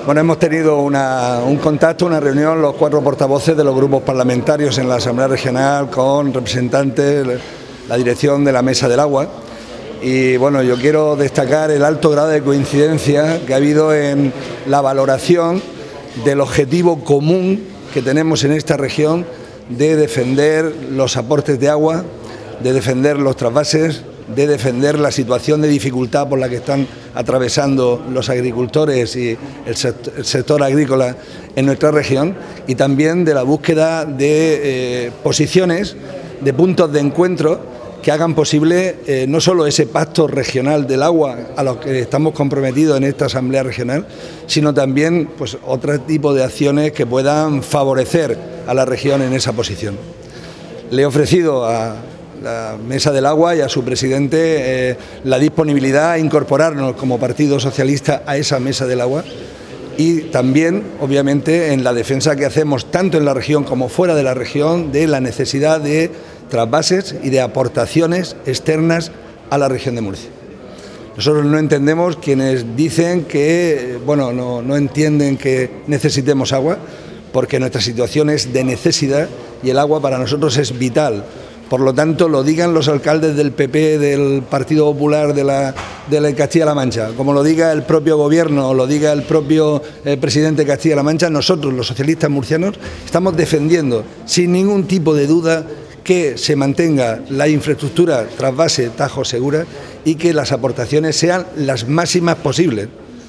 Bueno, hemos tenido un contacto, una reunión, los 4 portavoces de los grupos parlamentarios en la Asamblea Regional con representantes, la dirección de la Mesa del Agua. Y bueno, yo quiero destacar el alto grado de coincidencia que ha habido en la valoración del objetivo común que tenemos en esta región de defender los aportes de agua, de defender los trasvases, de defender la situación de dificultad por la que están atravesando los agricultores y el sector agrícola en nuestra región, y también de la búsqueda de posiciones, de puntos de encuentro que hagan posible no solo ese pacto regional del agua a los que estamos comprometidos en esta Asamblea Regional, sino también pues, otro tipo de acciones que puedan favorecer a la región en esa posición. Le he ofrecido a la Mesa del Agua y a su presidente la disponibilidad a incorporarnos como Partido Socialista a esa Mesa del Agua, y también, obviamente, en la defensa que hacemos tanto en la región como fuera de la región de la necesidad de trasvases y de aportaciones externas a la región de Murcia. Nosotros no entendemos quienes dicen que, bueno, no entienden que necesitemos agua, porque nuestra situación es de necesidad y el agua para nosotros es vital. Por lo tanto, lo digan los alcaldes del PP, del Partido Popular de Castilla-La Mancha, como lo diga el propio gobierno o lo diga el propio presidente de Castilla-La Mancha, nosotros, los socialistas murcianos, estamos defendiendo sin ningún tipo de duda que se mantenga la infraestructura trasvase Tajo Segura y que las aportaciones sean las máximas posibles,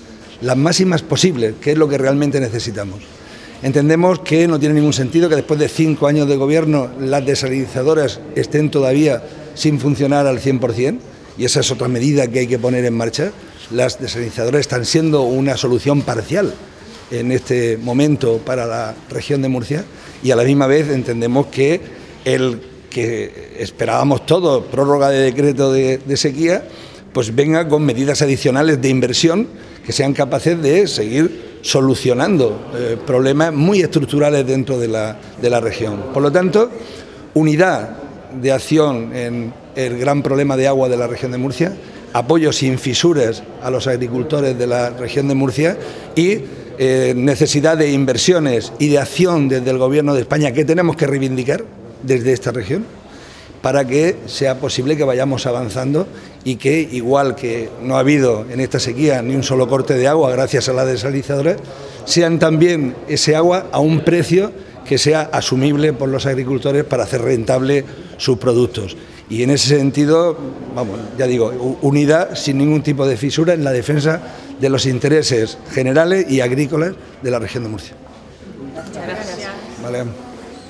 que es lo que realmente necesitamos. Entendemos que no tiene ningún sentido que después de 5 años de gobierno las desalinizadoras estén todavía sin funcionar al 100%, y esa es otra medida que hay que poner en marcha. Las desalinizadoras están siendo una solución parcial en este momento para la región de Murcia, y a la misma vez entendemos que el que esperábamos todos, prórroga de decreto de sequía, pues venga con medidas adicionales de inversión que sean capaces de seguir solucionando problemas muy estructurales dentro de la región. Por lo tanto, unidad de acción en el gran problema de agua de la región de Murcia, apoyo sin fisuras a los agricultores de la región de Murcia y necesidad de inversiones y de acción desde el Gobierno de España que tenemos que reivindicar desde esta región, para que sea posible que vayamos avanzando y que, igual que no ha habido en esta sequía ni un solo corte de agua gracias a la desalinizadora, sean también ese agua a un precio que sea asumible por los agricultores para hacer rentable sus productos. Y en ese sentido, vamos, ya digo, unidad sin ningún tipo de fisura en la defensa de los intereses generales y agrícolas de la región de Murcia. Muchas gracias. Vale.